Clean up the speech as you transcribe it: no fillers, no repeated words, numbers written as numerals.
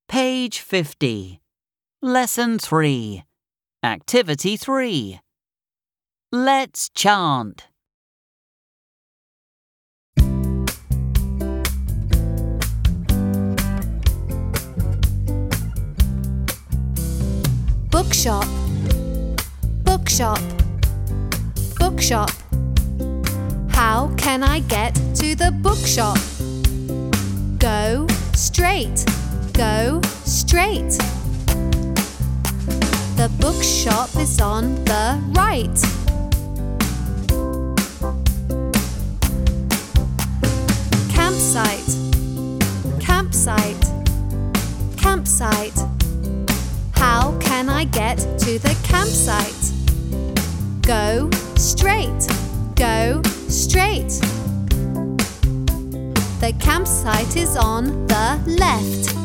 Page 50. Lesson 3. Activity 3. Let's chant. Bookshop, bookshop, bookshop. How can I get to the bookshop? Go straight, go straight. The bookshop is on the right. Campsite, campsite, campsite. How can I get to the campsite? Go straight, go straight. The campsite is on the left.